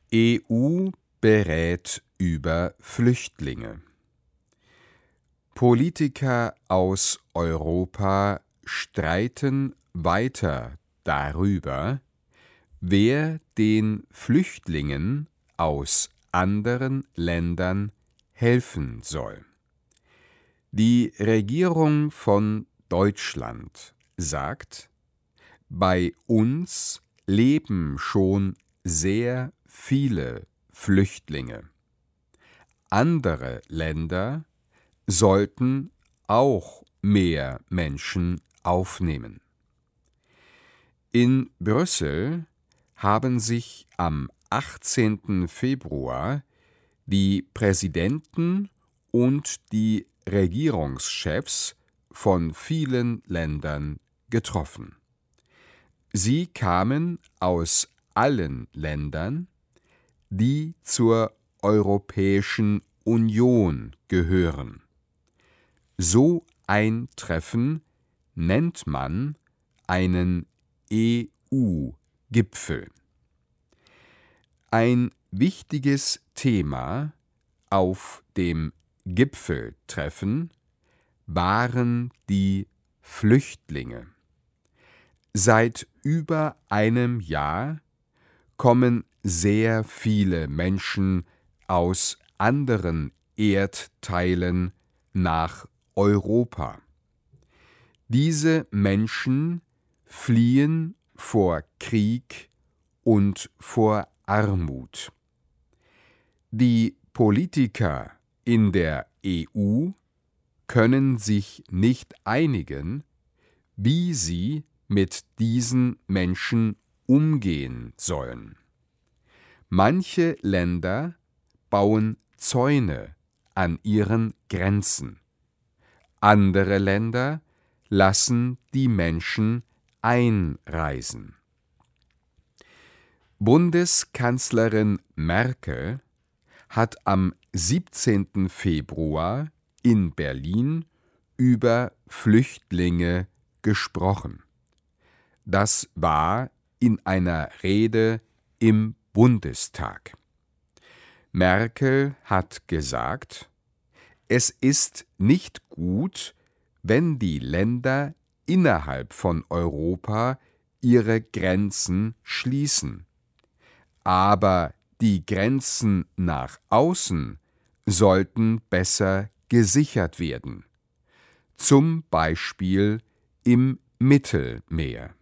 EU berät über Flüchtlinge. Politiker aus Europa streiten weiter darüber, wer den Flüchtlingen aus anderen Ländern helfen soll. Die Regierung von Deutschland sagt: Bei uns leben schon sehr viele Flüchtlinge. Andere Länder sollten auch mehr Menschen aufnehmen. In Brüssel haben sich am 18. Februar die Präsidenten und die Regierungschefs von vielen Ländern getroffen. Sie kamen aus allen Ländern, die zur Europäischen Union gehören. So ein Treffen nennt man einen EU-Gipfel. Ein wichtiges Thema auf dem Gipfeltreffen waren die Flüchtlinge. Seit über einem Jahr kommen sehr viele Menschen aus anderen Erdteilen nach Europa. Diese Menschen fliehen vor Krieg und vor Armut. Die Politiker in der EU können sich nicht einigen, wie sie mit diesen Menschen umgehen sollen. Manche Länder bauen Zäune an ihren Grenzen. Andere Länder lassen die Menschen einreisen. Bundeskanzlerin Merkel hat am 17. Februar in Berlin über Flüchtlinge gesprochen. Das war in einer Rede im Bundestag. Merkel hat gesagt: Es ist nicht gut, wenn die Länder innerhalb von Europa ihre Grenzen schließen. Aber die Grenzen nach außen sollten besser gesichert werden, zum Beispiel im Mittelmeer.